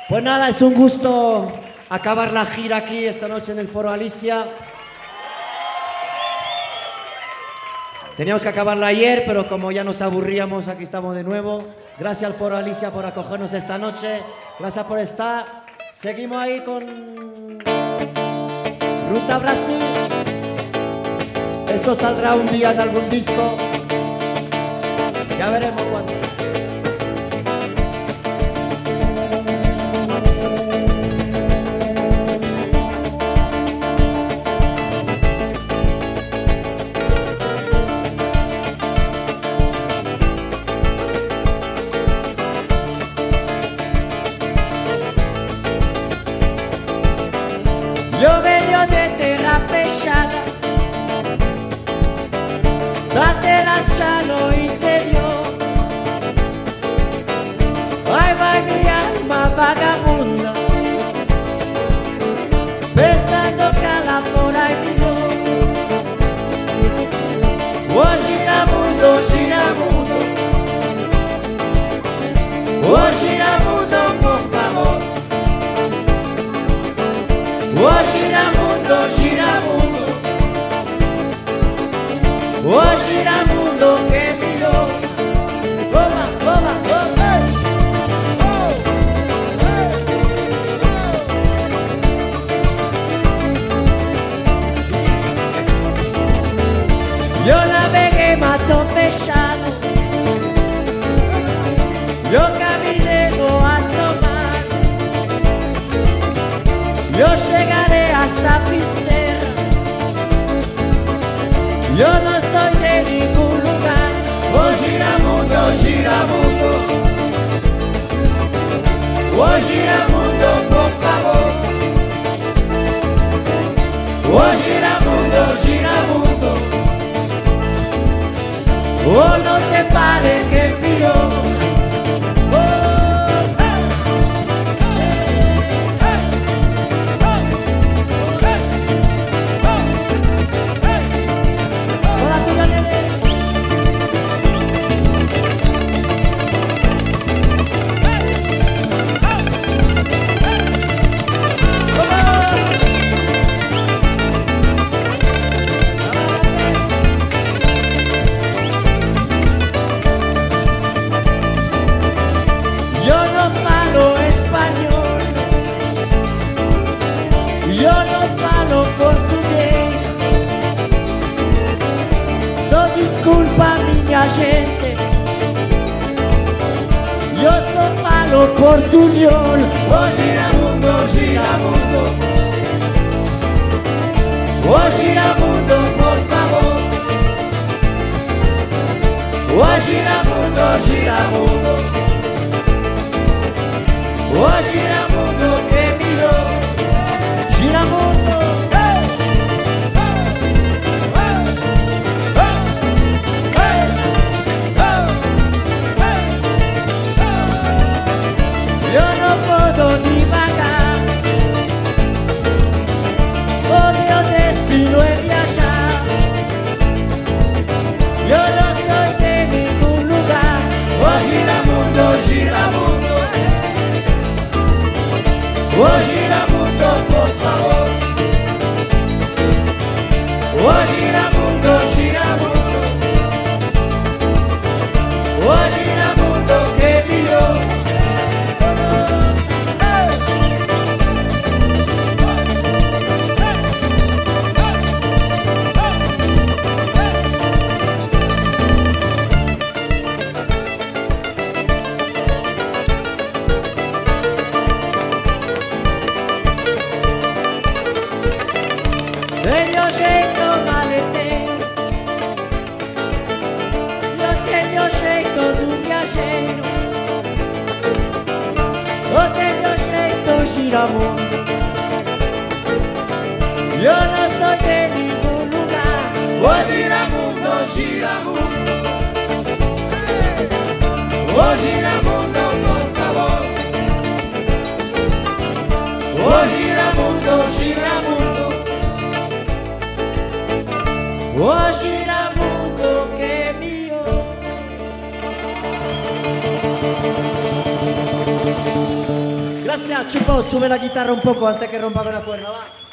Pues nada, es un gusto acabar la gira aquí esta noche en el Foro Alicia. Teníamos que acabarla ayer, pero como ya nos aburríamos, aquí estamos de nuevo. Gracias al Foro Alicia por acogernos esta noche. Gracias por estar. Seguimos ahí con Ruta Brasil. Esto saldrá un día de algún disco. Ya veremos cuándo. Yo vengo de terra fechada, da terra no interior. Ai, vai minha alma vagabunda, pensando que lá fora é melhor. Oh, gira mundo, gira mundo. Oh, gira mundo, por favor. Oh, gira mundo, gira mundo. Oh, gira mundo, que melhor. Toma, toma, toma. Eu naveguei mato fechado, eu caminhei no alto mar. Eu chegarei hasta Fisterra. Eu não sou de nenhum lugar. Oh, gira mundo, gira mundo. Oh, gira mundo, por favor. Oh, gira mundo, gira mundo. Oh, no te pares que es mío. Yo no falo español, yo no falo portugués. So disculpa minha gente, yo so falo portuñol. Oh, gira mundo, gira mundo. Oh, gira mundo, por favor. Oh, gira mundo, gira mundo. Oh, gira mundo, que melhor. Gira mundo. Hey! Hey! Hey! Hey! Yo no puedo divagar, por mi destino es viajar. Yo no soy de ningún lugar. Oh, gira mundo, gira mundo. Oh, gira mundo, por favor. Oh, gira mundo, gira mundo. Oh, gira mundo, que melhor. Tenho jeito maleteiro, eu tenho jeito do viajeiro, eu tenho jeito giramundo. Eu não sou de nenhum lugar. Oh, giramundo, giramundo. Oh, giramundo, por favor. Oh, giramundo, giramundo. Oh, giramundo, que é melhor. Gracias, Chupo. Sube la guitarra un poco antes que rompa con la cuerda, va.